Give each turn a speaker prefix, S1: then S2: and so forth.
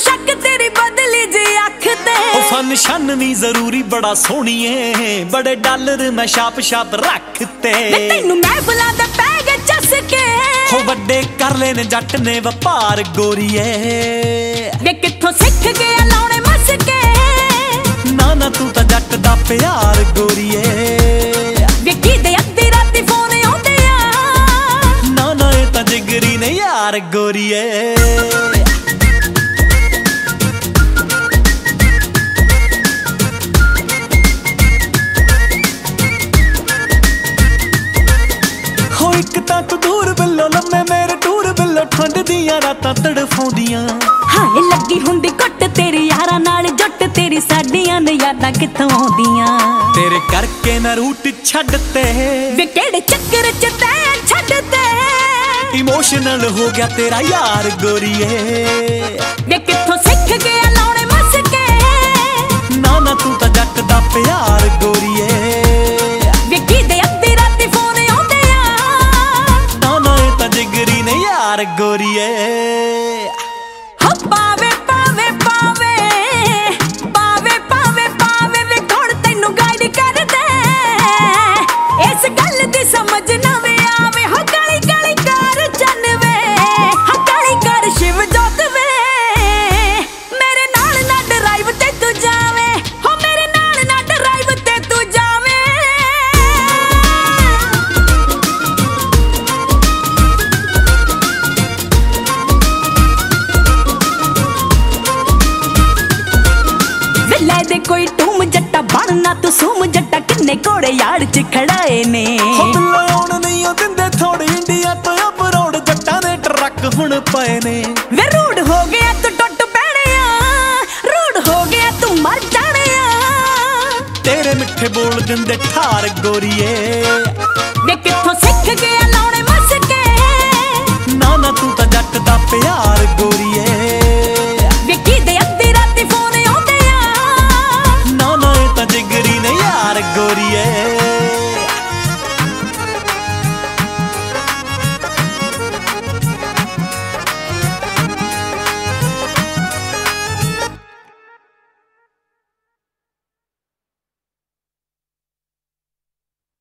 S1: शक तेरी बदली जी अख ते।
S2: फन शन नी जरूरी बड़ा सोहणीए, बड़े डॉलर मैं छाप छाप रखते।
S1: तैनू महफिलां दे पै गए चसके,
S2: हो वड्डे कर लेने जट ने वपार गोरीए।
S1: वे कित्थों सिख गया लाउणे मसके,
S2: ना ना तू तां जट दा प्यार गोरीए।
S1: वे किदे अद्धी राती फोन आउंदे आ,
S2: ना ना ए तां जिगरी ने यार गोरीए। एक तां तू दूर बिल्लो लम्मे मेरे टूर बिल्लो, ठंड दियां रातां तड़फाउंदियां।
S1: हाय लगी हुंदी घुट तेरी यारां नाल जुट, तेरी साडियां ने यादां कित्थों आउंदियां।
S2: तेरे करके ना रूट छड्डते,
S1: वे केड़े चक्कर च तैं छड्डते।
S2: इमोशनल हो गया तेरा यार गोरीए।
S1: वे कित्थों सिख गया लाउणे मसके,
S2: ना ना तू तां जट दा प्यार गोरीए।
S1: वे किदे अद्धी राती फोन आउंदे आ,
S2: ना ना ए तां जिगरी ने यार गोरीए।
S1: हो पावे पावे पावे पावे पावे पावे, वे कौन तैनू गाइड कर दे। इस गल दी समझ ना वे आवे, हो गली गली कर जनवे, हो गली कर शिव जोत वे। मेरे नाल ना ड्राइव ते तू जावे, हो मेरे नाल ना ड्राइव ते तू जावे। ले दे कोई टूम जट्टा बनना तू सूम जट्टा, किन्ने घोड़े यार च खड़ाए ने।
S2: आउण नहीं दिंदे थोड़ी इंडिया तो अबरोड, जट्टां दे ट्रक हुण पए ने।
S1: वे रूड हो गया तू टुट पैणे आ, रूड हो गया तू मर जाने आ।
S2: तेरे मिठे बोल दिंदे ठार गोरीए।
S1: वे कित्थों सिख गया लाउणे मसके,
S2: ना ना तू तां जट दा प्यार